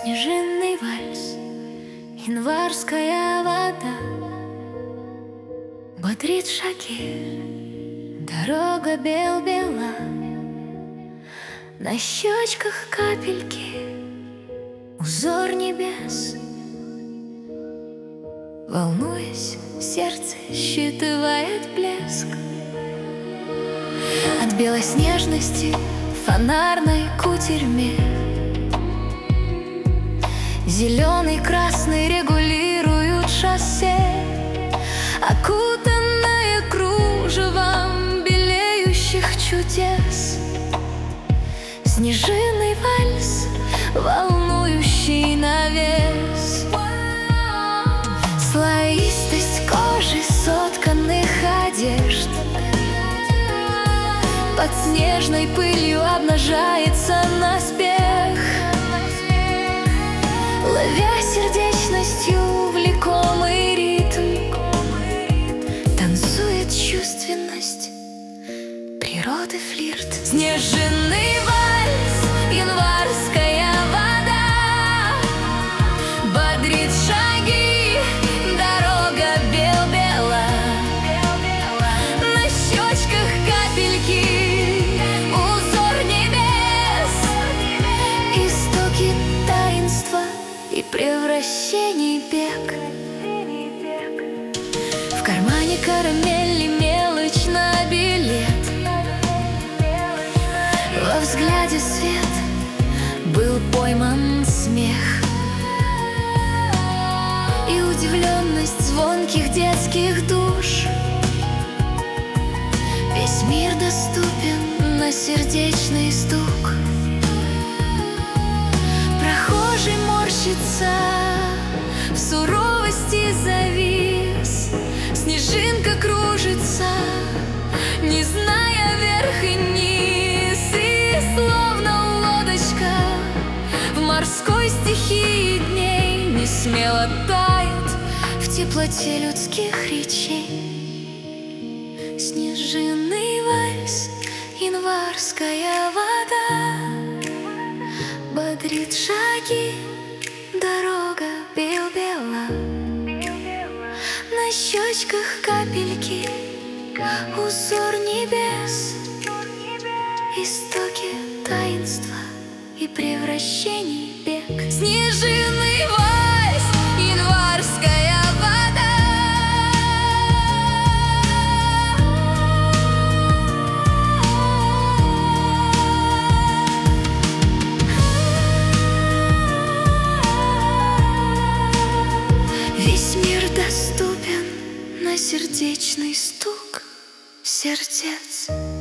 Снежинный вальс, январская вода бодрит шаги, дорога бел-бела, на щечках капельки, узор небес. Волнуясь, сердце считывает блеск от белоснежности фонарной кутерьме. Зеленый, красный регулируют шоссе, окутанное кружевом белеющих чудес. Снежинный вальс, волнующий навес. Слоистость кожи сотканных одежд под снежной пылью обнажается наспех. Ловя сердечностью влекомый ритм, танцует чувственность природы флирт. Снежинный вальс, январская вода бодрит шаги, дорога бел-бела, на щечках капельки, узор небес, истоки таинства и превращений бег. В кармане карамель и мелочь на билет, во взгляде свет, был пойман смех и удивленность звонких детских душ. Весь мир доступен на сердечный стук. Прохожий морщится, в суровости завис. Снежинка кружится, не зная верх и низ. И словно лодочка в морской стихии дней не смело тает в теплоте людских речей. Снежинный вальс, январская вода бодрит шаги, дорога бел-бела, на щечках капельки, узор небес, истоки таинства и превращений бег. Снежинный вальс, январская вода. Весь мир доступен на сердечный стук сердец.